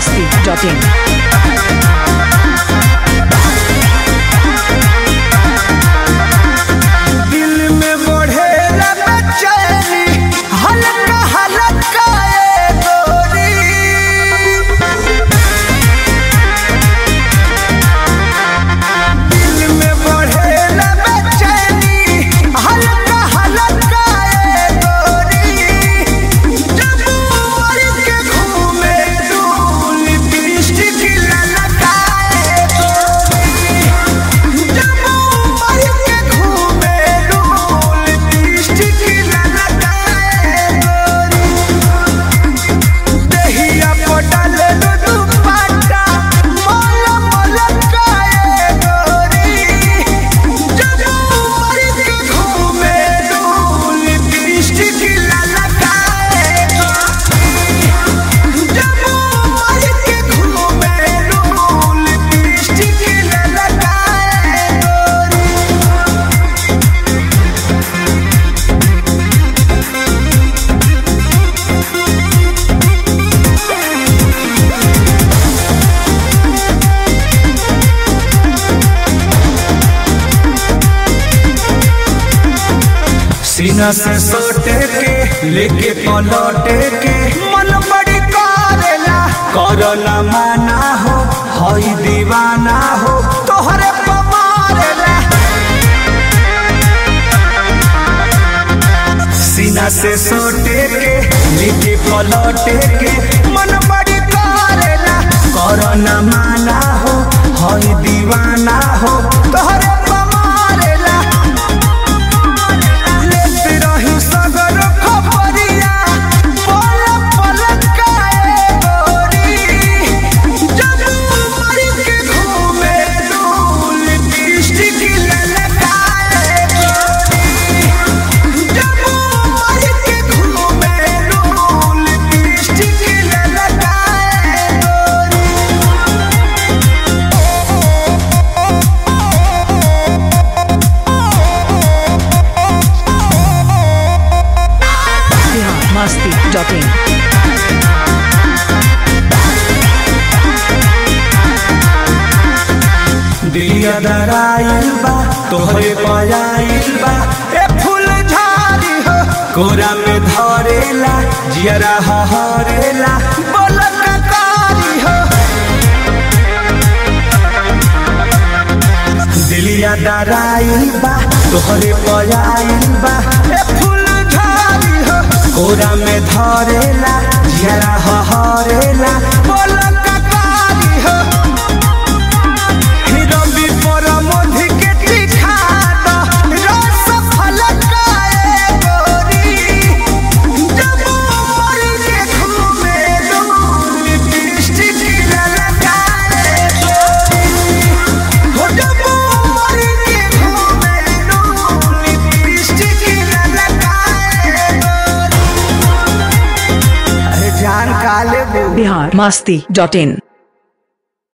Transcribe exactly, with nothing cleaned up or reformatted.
masti dot in. सीना से सोटे के लेके पलटे के मन बड़ी करेला करला माना हो हई दीवाना हो तोहरे पमारेला। सीना से सोटे के लेके पलटे के मन बड़ी करेला करला माना हो हई दीवाना हो तोहरे masti dot in. दिया दराइल बा तोहरे पयाइल बा ए फूल झाड़ी हो कोरा में धरेला जियरा हरेला बोलक कारी हो। दिलिया दराइल बा तोहरे पयाइल बा ए फूल झाड़ी हो कोरा में धरेला जियरा हरेला बोलक कारी हो। Bihar masti dot in.